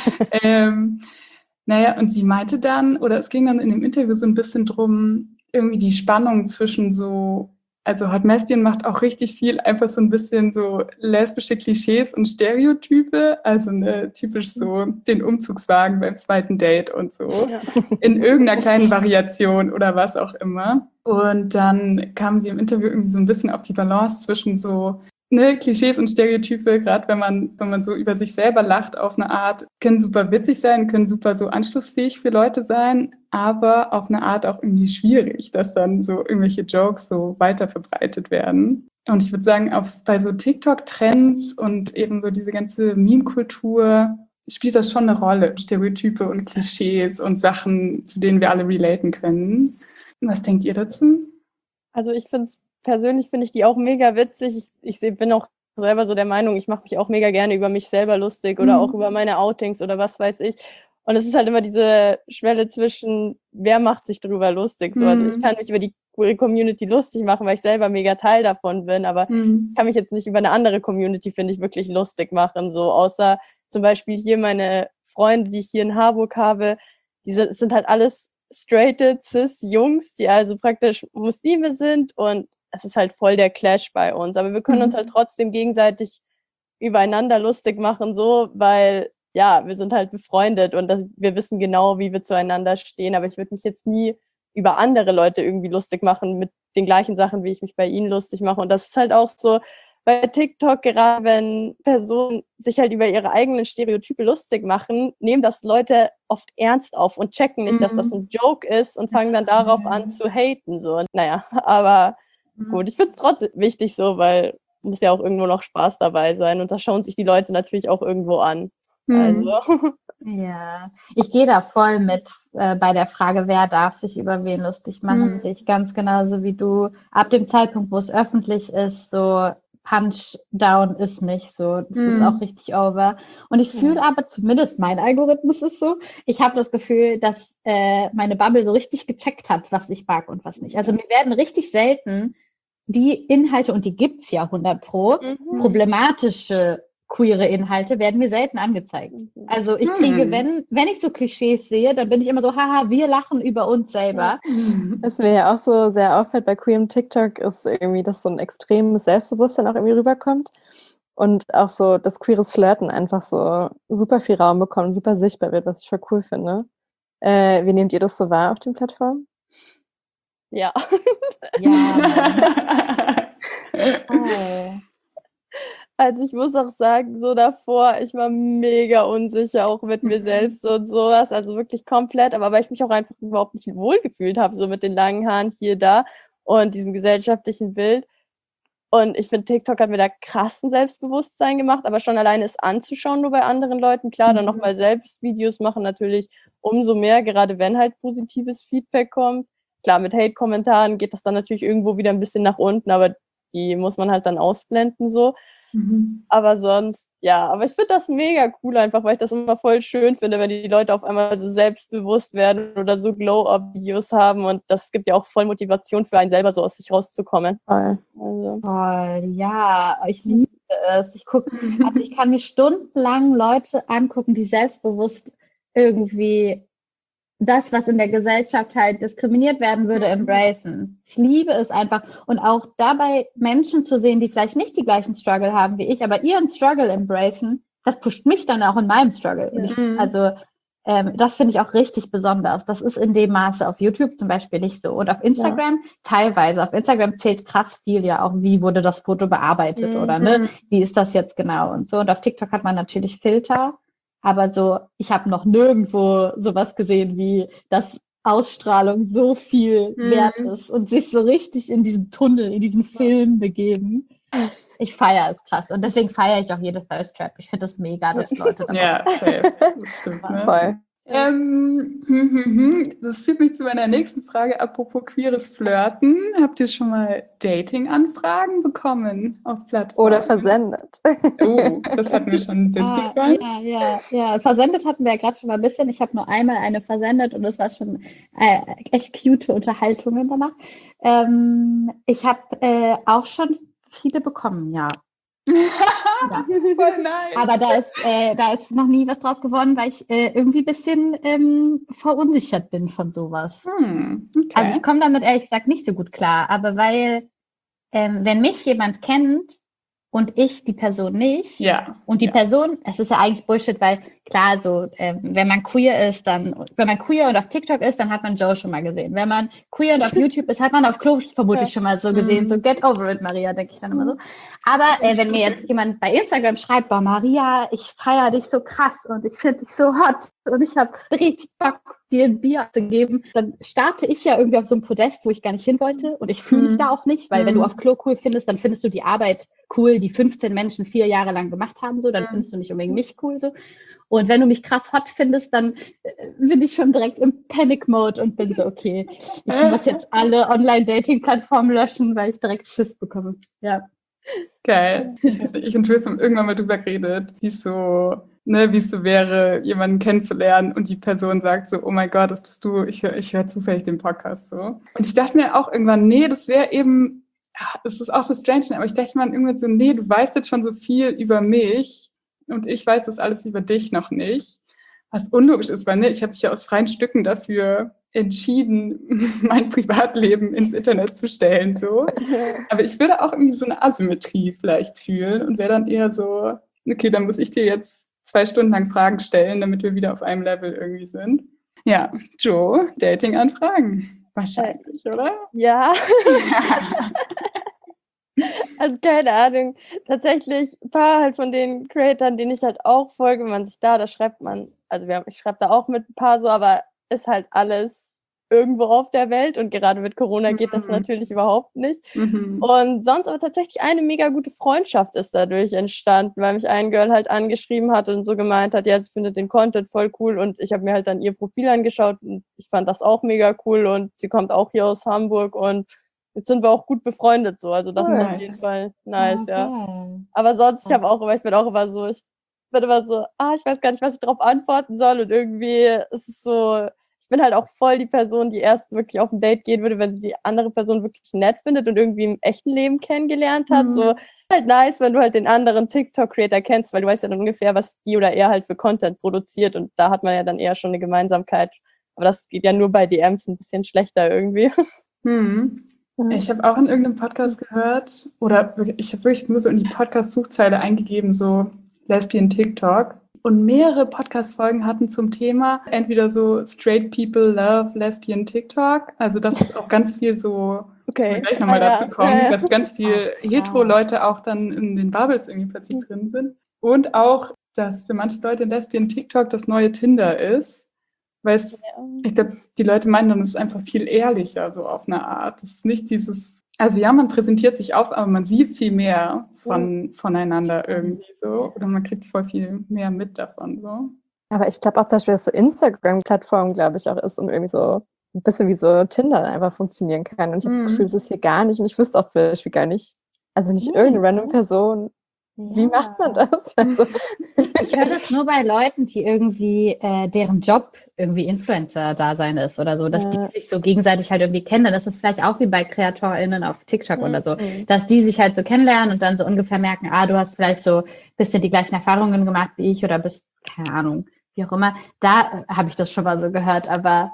Naja, und sie meinte dann, oder es ging dann in dem Interview so ein bisschen drum, irgendwie die Spannung zwischen so, Also Hot Lesbian macht auch richtig viel, einfach so ein bisschen so lesbische Klischees und Stereotype, also ne, typisch so den Umzugswagen beim zweiten Date und so, Ja. in irgendeiner kleinen Variation oder was auch immer. Und dann kam sie im Interview irgendwie so ein bisschen auf die Balance zwischen so ne, Klischees und Stereotype, gerade wenn man so über sich selber lacht auf eine Art, können super witzig sein, können super so anschlussfähig für Leute sein, aber auf eine Art auch irgendwie schwierig, dass dann so irgendwelche Jokes so weiter verbreitet werden. Und ich würde sagen, bei so TikTok-Trends und eben so diese ganze Meme-Kultur spielt das schon eine Rolle. Stereotype und Klischees und Sachen, zu denen wir alle relaten können. Was denkt ihr dazu? Also persönlich finde ich die auch mega witzig. Bin auch selber so der Meinung, ich mache mich auch mega gerne über mich selber lustig oder auch über meine Outings oder was weiß ich. Und es ist halt immer diese Schwelle zwischen, wer macht sich darüber lustig. So. Also ich kann mich über die queere Community lustig machen, weil ich selber mega Teil davon bin, aber ich kann mich jetzt nicht über eine andere Community, finde ich, wirklich lustig machen. So, außer zum Beispiel hier meine Freunde, die ich hier in Harburg habe, sind halt alles straighte Cis-Jungs, die also praktisch Muslime sind, und es ist halt voll der Clash bei uns. Aber wir können uns halt trotzdem gegenseitig übereinander lustig machen, so, weil ja, wir sind halt befreundet und wir wissen genau, wie wir zueinander stehen. Aber ich würde mich jetzt nie über andere Leute irgendwie lustig machen mit den gleichen Sachen, wie ich mich bei ihnen lustig mache. Und das ist halt auch so bei TikTok, gerade wenn Personen sich halt über ihre eigenen Stereotype lustig machen, nehmen das Leute oft ernst auf und checken nicht, dass das ein Joke ist und fangen dann darauf an zu haten. So. Und naja, aber gut, ich finde es trotzdem wichtig so, weil muss ja auch irgendwo noch Spaß dabei sein. Und da schauen sich die Leute natürlich auch irgendwo an. Also. Ja, ich gehe da voll mit bei der Frage, wer darf sich über wen lustig machen, sehe ich ganz genauso wie du. Ab dem Zeitpunkt, wo es öffentlich ist, so Punchdown ist nicht so, das ist auch richtig over. Und ich fühle aber, zumindest mein Algorithmus ist so, ich habe das Gefühl, dass meine Bubble so richtig gecheckt hat, was ich mag und was nicht. Also mir werden richtig selten die Inhalte, und die gibt's ja 100 Pro, problematische queere Inhalte werden mir selten angezeigt. Also ich kriege, wenn ich so Klischees sehe, dann bin ich immer so, haha, wir lachen über uns selber. Was mir ja auch so sehr auffällt bei queerem TikTok, ist irgendwie, dass so ein extremes Selbstbewusstsein auch irgendwie rüberkommt und auch so das queeres Flirten einfach so super viel Raum bekommt, super sichtbar wird, was ich voll cool finde. Wie nehmt ihr das so wahr auf den Plattformen? Ja. Ja. Oh. Also ich muss auch sagen, so davor, ich war mega unsicher, auch mit mir selbst und sowas, also wirklich komplett, aber weil ich mich auch einfach überhaupt nicht wohlgefühlt habe, so mit den langen Haaren hier, da und diesem gesellschaftlichen Bild. Und ich finde, TikTok hat mir da krassen Selbstbewusstsein gemacht, aber schon alleine es anzuschauen, nur bei anderen Leuten, klar, dann nochmal selbst Videos machen natürlich umso mehr, gerade wenn halt positives Feedback kommt. Klar, mit Hate-Kommentaren geht das dann natürlich irgendwo wieder ein bisschen nach unten, aber die muss man halt dann ausblenden so. Aber sonst, ja, aber ich finde das mega cool einfach, weil ich das immer voll schön finde, wenn die Leute auf einmal so selbstbewusst werden oder so Glow-Up-Videos haben, und das gibt ja auch voll Motivation für einen selber, so aus sich rauszukommen. Voll. Also. Voll, ja, ich liebe es. Also ich kann mir stundenlang Leute angucken, die selbstbewusst irgendwie das, was in der Gesellschaft halt diskriminiert werden würde, embracen. Ich liebe es einfach. Und auch dabei Menschen zu sehen, die vielleicht nicht die gleichen Struggle haben wie ich, aber ihren Struggle embracen, das pusht mich dann auch in meinem Struggle. Und das finde ich auch richtig besonders. Das ist in dem Maße auf YouTube zum Beispiel nicht so. Und auf Instagram teilweise. Auf Instagram zählt krass viel ja auch, wie wurde das Foto bearbeitet oder ne, wie ist das jetzt genau und so. Und auf TikTok hat man natürlich Filter. Aber so, ich habe noch nirgendwo sowas gesehen, wie dass Ausstrahlung so viel wert ist und sich so richtig in diesen Tunnel, in diesen Film begeben. Ich feiere es krass. Und deswegen feiere ich auch jede Thirst Trap. Ich finde es mega, dass Leute da Ja, safe. Das stimmt, ne? Voll. Das führt mich zu meiner nächsten Frage. Apropos queeres Flirten. Habt ihr schon mal Dating-Anfragen bekommen auf Plattformen? Oder versendet. Oh, das hatten wir schon ein bisschen. Ja. Versendet hatten wir ja gerade schon mal ein bisschen. Ich habe nur einmal eine versendet und es war schon echt cute Unterhaltungen danach. Ich habe auch schon viele bekommen, ja. Ja. Voll nice. Aber da ist noch nie was draus geworden, weil ich irgendwie ein bisschen verunsichert bin von sowas. Okay. Also ich komme damit ehrlich gesagt nicht so gut klar, aber weil wenn mich jemand kennt und ich die Person nicht, und die Person, es ist ja eigentlich Bullshit, weil klar, so, wenn man queer und auf TikTok ist, dann hat man Joe schon mal gesehen. Wenn man queer und auf YouTube ist, hat man auf Klo vermutlich schon mal so gesehen. So, get over it, Maria, denke ich dann immer so. Aber wenn mir jetzt jemand bei Instagram schreibt, boah, Maria, ich feiere dich so krass und ich finde dich so hot und ich habe richtig Bock, dir ein Bier zu geben, dann starte ich ja irgendwie auf so einem Podest, wo ich gar nicht hin wollte und ich fühle mich da auch nicht, weil wenn du auf Klo cool findest, dann findest du die Arbeit cool, die 15 Menschen 4 Jahre lang gemacht haben, so, dann findest du nicht unbedingt mich cool, so. Und wenn du mich krass hot findest, dann bin ich schon direkt im Panic-Mode und bin so, okay, ich muss jetzt alle Online-Dating-Plattformen löschen, weil ich direkt Schiss bekomme. Ja. Geil. Ich weiß nicht, ich und Jules haben irgendwann mal drüber geredet, wie es so wäre, jemanden kennenzulernen und die Person sagt so, oh mein Gott, das bist du, ich hör zufällig den Podcast so. Und ich dachte mir auch irgendwann, nee, das wäre eben, das ist auch so strange, aber ich dachte mir irgendwann so, nee, du weißt jetzt schon so viel über mich und ich weiß das alles über dich noch nicht. Was unlogisch ist, weil ich habe mich ja aus freien Stücken dafür entschieden, mein Privatleben ins Internet zu stellen. So. Aber ich würde auch irgendwie so eine Asymmetrie vielleicht fühlen und wäre dann eher so, okay, dann muss ich dir jetzt 2 Stunden lang Fragen stellen, damit wir wieder auf einem Level irgendwie sind. Ja, Joe, Dating-Anfragen. Wahrscheinlich, oder? Ja. Also keine Ahnung. Tatsächlich ein paar halt von den Creatoren, denen ich halt auch folge, wenn man sich da schreibt man, also ich schreibe da auch mit ein paar so, aber ist halt alles irgendwo auf der Welt und gerade mit Corona geht das natürlich überhaupt nicht. Und sonst aber tatsächlich eine mega gute Freundschaft ist dadurch entstanden, weil mich ein Girl halt angeschrieben hat und so gemeint hat, ja, sie findet den Content voll cool und ich habe mir halt dann ihr Profil angeschaut und ich fand das auch mega cool und sie kommt auch hier aus Hamburg und jetzt sind wir auch gut befreundet so, also das ist auf jeden Fall nice, ja. Aber sonst, ich bin auch immer so, ich weiß gar nicht, was ich darauf antworten soll und irgendwie ist es so, ich bin halt auch voll die Person, die erst wirklich auf ein Date gehen würde, wenn sie die andere Person wirklich nett findet und irgendwie im echten Leben kennengelernt hat, so halt nice, wenn du halt den anderen TikTok-Creator kennst, weil du weißt ja dann ungefähr, was die oder er halt für Content produziert und da hat man ja dann eher schon eine Gemeinsamkeit, aber das geht ja nur bei DMs ein bisschen schlechter irgendwie. Ich habe auch in irgendeinem Podcast gehört, oder ich habe wirklich nur so in die Podcast-Suchzeile eingegeben, so Lesbian TikTok. Und mehrere Podcast-Folgen hatten zum Thema entweder so Straight People Love Lesbian TikTok. Also das ist auch ganz viel so, wir gleich nochmal dazu kommen, dass ganz viel Hetero-Leute auch dann in den Bubbles irgendwie plötzlich drin sind. Und auch, dass für manche Leute Lesbian TikTok das neue Tinder ist. Weil ich glaube, die Leute meinen dann, es ist einfach viel ehrlicher, so auf eine Art. Es ist nicht dieses, also ja, man präsentiert sich auf, aber man sieht viel mehr voneinander irgendwie so. Oder man kriegt voll viel mehr mit davon so. Aber ich glaube auch, zum Beispiel, dass so Instagram-Plattform, glaube ich, auch ist und irgendwie so ein bisschen wie so Tinder einfach funktionieren kann. Und ich habe das Gefühl, es ist hier gar nicht. Und ich wüsste auch zum Beispiel gar nicht, also nicht irgendeine random Person. Wie macht man das? Also, ich höre das nur bei Leuten, die irgendwie, deren Job irgendwie Influencer-Dasein ist oder so, dass die sich so gegenseitig halt irgendwie kennen. Das ist vielleicht auch wie bei KreatorInnen auf TikTok oder so, dass die sich halt so kennenlernen und dann so ungefähr merken, du hast vielleicht so ein bisschen die gleichen Erfahrungen gemacht wie ich oder bist, keine Ahnung, wie auch immer. Da habe ich das schon mal so gehört, aber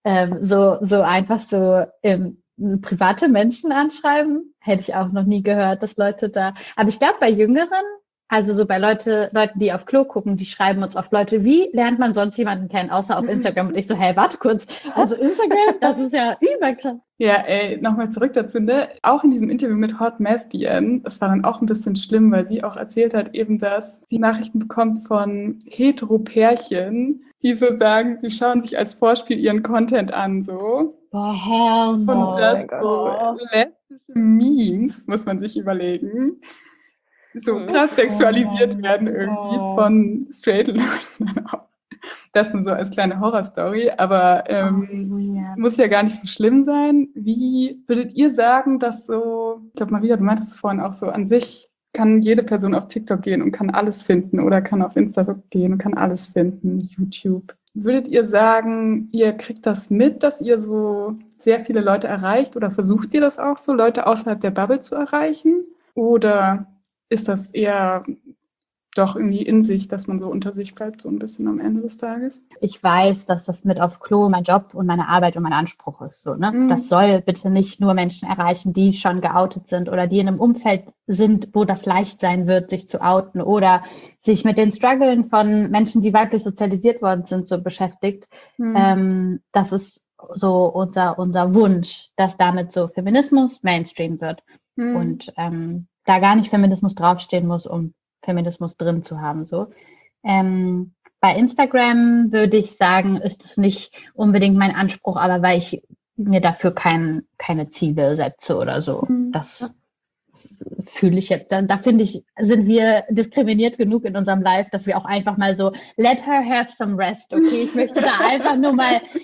so einfach so private Menschen anschreiben, hätte ich auch noch nie gehört, dass Leute da, aber ich glaube bei Jüngeren, also so bei Leuten, die auf Klo gucken, die schreiben uns oft Leute, wie lernt man sonst jemanden kennen, außer auf Instagram? Und ich so, hey, warte kurz, also Instagram, das ist ja überkrass. Ja, nochmal zurück dazu, ne? Auch in diesem Interview mit Hot Lesbian, das war dann auch ein bisschen schlimm, weil sie auch erzählt hat eben, dass sie Nachrichten bekommt von Hetero-Pärchen, die so sagen, sie schauen sich als Vorspiel ihren Content an, so. Boah, hell no. Und das so lesbische Memes, muss man sich überlegen, so krass sexualisiert werden irgendwie von straighten Leuten auch. Das nur so als kleine Horrorstory, aber muss ja gar nicht so schlimm sein. Wie würdet ihr sagen, dass so, ich glaube Maria, du meintest es vorhin auch so, an sich kann jede Person auf TikTok gehen und kann alles finden oder kann auf Instagram gehen und kann alles finden, YouTube. Würdet ihr sagen, ihr kriegt das mit, dass ihr so sehr viele Leute erreicht oder versucht ihr das auch so, Leute außerhalb der Bubble zu erreichen? Oder ist das eher doch irgendwie in sich, dass man so unter sich bleibt, so ein bisschen am Ende des Tages. Ich weiß, dass das mit auf Klo mein Job und meine Arbeit und mein Anspruch ist. So, ne? Mhm. Das soll bitte nicht nur Menschen erreichen, die schon geoutet sind oder die in einem Umfeld sind, wo das leicht sein wird, sich zu outen oder sich mit den Struggeln von Menschen, die weiblich sozialisiert worden sind, so beschäftigt. Das ist so unser Wunsch, dass damit so Feminismus Mainstream wird. Und da gar nicht Feminismus draufstehen muss, um Feminismus drin zu haben. So. Bei Instagram würde ich sagen, ist es nicht unbedingt mein Anspruch, aber weil ich mir dafür keine Ziele setze oder so. Das fühle ich jetzt. Da finde ich, sind wir diskriminiert genug in unserem Live, dass wir auch einfach mal so, let her have some rest, okay? Ich will da einfach nur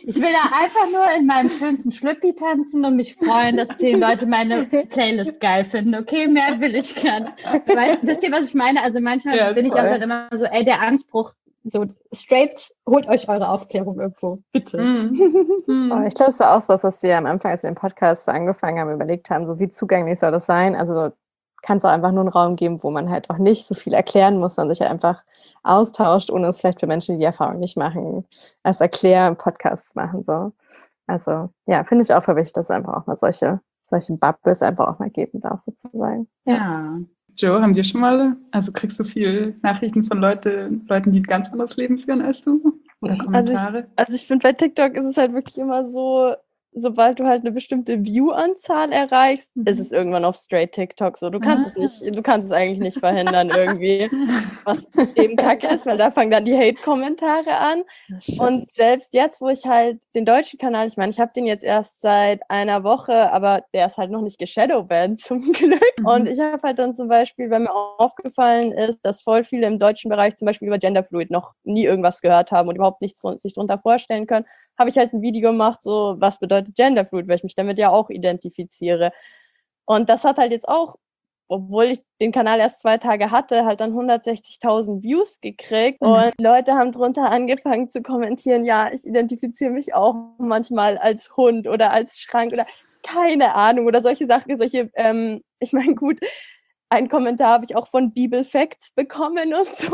in meinem schönsten Schlüppi tanzen und mich freuen, dass 10 Leute meine Playlist geil finden, okay? Mehr will ich gar nicht. Wisst ihr, was ich meine? Also manchmal bin ich auch dann immer so, der Anspruch, so straight, holt euch eure Aufklärung irgendwo, bitte. Ich glaube, es war auch was wir am Anfang, als wir den Podcast so angefangen haben, überlegt haben, so wie zugänglich soll das sein? Also kann es auch einfach nur einen Raum geben, wo man halt auch nicht so viel erklären muss, sondern sich halt einfach austauscht, ohne es vielleicht für Menschen, die die Erfahrung nicht machen, als Podcasts machen. So. Also ja, finde ich auch für wichtig, dass es einfach auch mal solche Bubbles einfach auch mal geben darf, sozusagen. Ja. Joe, haben dir schon mal, also kriegst du viel Nachrichten von Leuten, die ein ganz anderes Leben führen als du? Oder Kommentare? Also ich finde, bei TikTok ist es halt wirklich immer so, sobald du halt eine bestimmte View-Anzahl erreichst, ist es irgendwann auf straight TikTok so. Du kannst es eigentlich nicht verhindern irgendwie, was eben kacke ist, weil da fangen dann die Hate-Kommentare an. Und selbst jetzt, wo ich halt den deutschen Kanal, ich meine, ich habe den jetzt erst seit einer Woche, aber der ist halt noch nicht geshadowbanned zum Glück. Und ich habe halt dann zum Beispiel, weil mir aufgefallen ist, dass voll viele im deutschen Bereich zum Beispiel über Genderfluid noch nie irgendwas gehört haben und überhaupt nichts sich darunter vorstellen können, habe ich halt ein Video gemacht, so, was bedeutet Genderfluid, weil ich mich damit ja auch identifiziere. Und das hat halt jetzt auch, obwohl ich den Kanal erst 2 Tage hatte, halt dann 160.000 Views gekriegt. Und Leute haben drunter angefangen zu kommentieren, ja, ich identifiziere mich auch manchmal als Hund oder als Schrank oder keine Ahnung oder solche Sachen, ich meine, gut, einen Kommentar habe ich auch von Bibelfacts bekommen und so.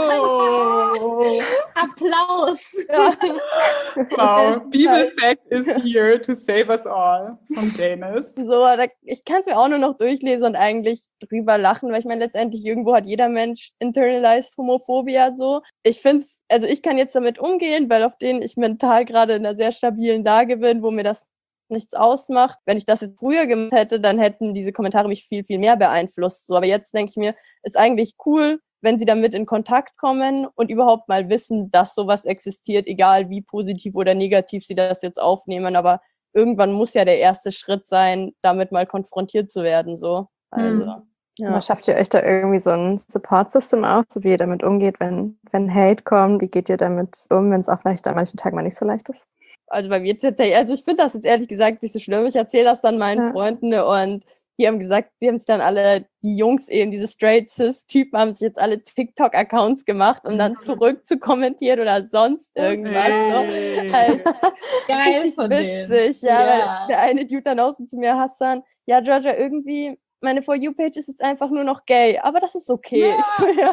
Oh. Applaus! Ja. Wow, Bibelfact is here to save us all von Dänis. So, ich kann es mir auch nur noch durchlesen und eigentlich drüber lachen, weil ich meine, letztendlich irgendwo hat jeder Mensch internalized Homophobia so. Ich finde es, also ich kann jetzt damit umgehen, weil auf denen ich mental gerade in einer sehr stabilen Lage bin, wo mir das nichts ausmacht. Wenn ich das jetzt früher gemacht hätte, dann hätten diese Kommentare mich viel, viel mehr beeinflusst. So, aber jetzt denke ich mir, ist eigentlich cool, wenn sie damit in Kontakt kommen und überhaupt mal wissen, dass sowas existiert, egal wie positiv oder negativ sie das jetzt aufnehmen. Aber irgendwann muss ja der erste Schritt sein, damit mal konfrontiert zu werden. So. Also, ja. Aber schafft ihr euch da irgendwie so ein Support-System aus, so wie ihr damit umgeht, wenn Hate kommt? Wie geht ihr damit um, wenn es auch vielleicht an manchen Tagen mal nicht so leicht ist? Also bei mir jetzt, also ich finde das jetzt ehrlich gesagt nicht so schlimm. Ich erzähle das dann meinen Freunden und die haben gesagt, die haben sich dann alle, die Jungs eben, diese Straight-Cis-Typen haben sich jetzt alle TikTok-Accounts gemacht, um dann zurück zu kommentieren oder sonst irgendwas. So. Also, geil von witzig, denen. Weil der eine Dude dann außen zu mir, Hassan, ja, Georgia, irgendwie, meine For You-Page ist jetzt einfach nur noch gay, aber das ist okay. Ja.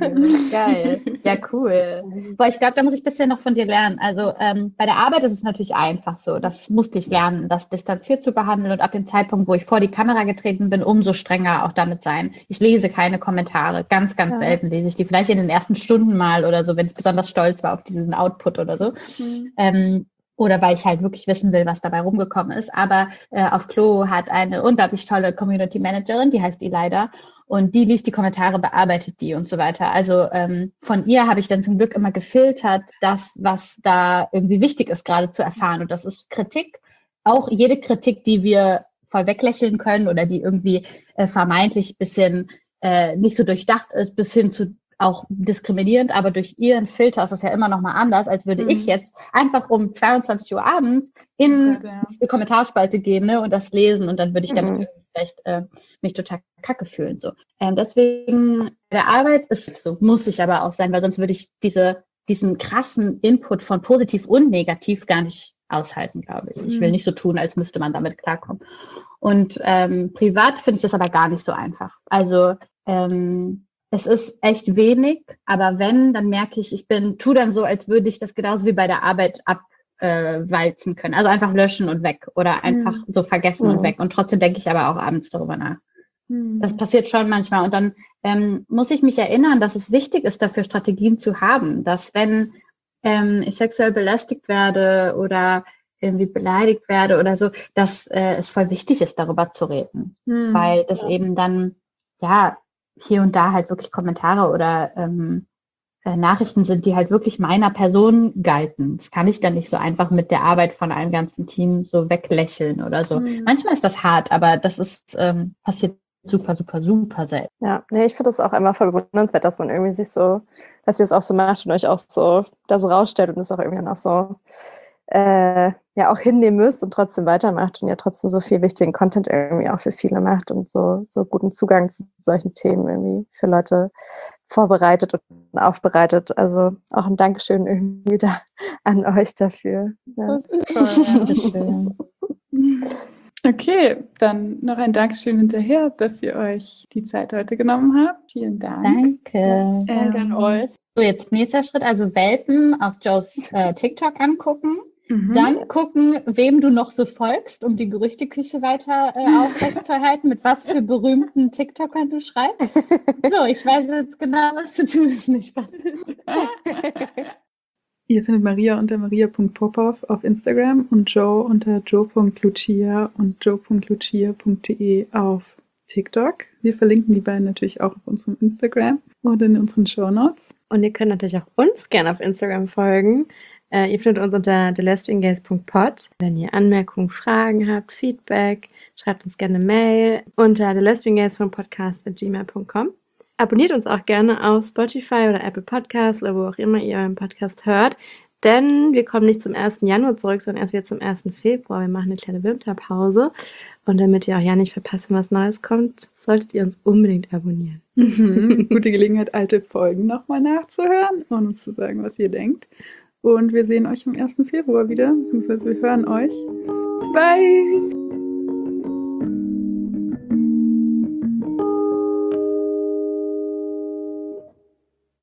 Geil. Ja, cool. Boah, ich glaube, da muss ich ein bisschen noch von dir lernen. Also bei der Arbeit ist es natürlich einfach so. Das musste ich lernen, das distanziert zu behandeln und ab dem Zeitpunkt, wo ich vor die Kamera getreten bin, umso strenger auch damit sein. Ich lese keine Kommentare. Ganz, ganz selten lese ich die. Vielleicht in den ersten Stunden mal oder so, wenn ich besonders stolz war auf diesen Output oder so. Oder weil ich halt wirklich wissen will, was dabei rumgekommen ist. Aber auf Klo hat eine unglaublich tolle Community Managerin, die heißt Elida. Und die liest die Kommentare, bearbeitet die und so weiter. Also von ihr habe ich dann zum Glück immer gefiltert, das, was da irgendwie wichtig ist, gerade zu erfahren. Und das ist Kritik. Auch jede Kritik, die wir voll weglächeln können oder die irgendwie vermeintlich bisschen nicht so durchdacht ist, bis hin zu auch diskriminierend, aber durch ihren Filter ist es ja immer noch mal anders, als würde ich jetzt einfach um 22 Uhr abends in die Kommentarspalte gehen, ne, und das lesen und dann würde ich damit vielleicht mich total kacke fühlen. So. Deswegen, der Arbeit ist so, muss ich aber auch sein, weil sonst würde ich diesen krassen Input von positiv und negativ gar nicht aushalten, glaube ich. Ich will nicht so tun, als müsste man damit klarkommen. Und privat finde ich das aber gar nicht so einfach. Also es ist echt wenig, aber wenn, dann merke ich tue dann so, als würde ich das genauso wie bei der Arbeit abwalzen können. Also einfach löschen und weg oder einfach so vergessen und weg. Und trotzdem denke ich aber auch abends darüber nach. Das passiert schon manchmal. Und dann muss ich mich erinnern, dass es wichtig ist, dafür Strategien zu haben, dass wenn ich sexuell belästigt werde oder irgendwie beleidigt werde oder so, dass es voll wichtig ist, darüber zu reden. Weil das eben dann, ja, hier und da halt wirklich Kommentare oder Nachrichten sind, die halt wirklich meiner Person galten. Das kann ich dann nicht so einfach mit der Arbeit von einem ganzen Team so weglächeln oder so. Manchmal ist das hart, aber das ist passiert super, super, super selten. Ja, nee, ich finde das auch immer voll bewundernswert, dass man irgendwie sich so, dass ihr das auch so macht und euch auch so da so rausstellt und es auch irgendwie dann auch so ja auch hinnehmen müsst und trotzdem weitermacht und ja trotzdem so viel wichtigen Content irgendwie auch für viele macht und so guten Zugang zu solchen Themen irgendwie für Leute vorbereitet und aufbereitet. Also auch ein Dankeschön irgendwie da an euch dafür. Ja. Toll, ja. Okay, dann noch ein Dankeschön hinterher, dass ihr euch die Zeit heute genommen habt. Vielen Dank. Danke. Danke an euch. So, jetzt nächster Schritt, also Welpen auf Joes TikTok angucken. Dann gucken, wem du noch so folgst, um die Gerüchteküche weiter aufrechtzuerhalten, mit was für berühmten TikTokern du schreibst. So, ich weiß jetzt genau, was zu tun ist, nicht was. Ihr findet Maria unter maria.popov auf Instagram und Joe unter joe.lucia und joe.lucia.de auf TikTok. Wir verlinken die beiden natürlich auch auf unserem Instagram und in unseren Shownotes. Und ihr könnt natürlich auch uns gerne auf Instagram folgen. Ihr findet uns unter thelesbiangays.pod. Wenn ihr Anmerkungen, Fragen habt, Feedback, schreibt uns gerne eine Mail unter thelesbiangays.podcast@gmail.com. Abonniert uns auch gerne auf Spotify oder Apple Podcasts oder wo auch immer ihr euren Podcast hört, denn wir kommen nicht zum 1. Januar zurück, sondern erst wieder zum 1. Februar. Wir machen eine kleine Winterpause und damit ihr auch ja nicht verpasst, wenn was Neues kommt, solltet ihr uns unbedingt abonnieren. Gute Gelegenheit, alte Folgen nochmal nachzuhören und uns zu sagen, was ihr denkt. Und wir sehen euch am 1. Februar wieder, beziehungsweise wir hören euch. Bye!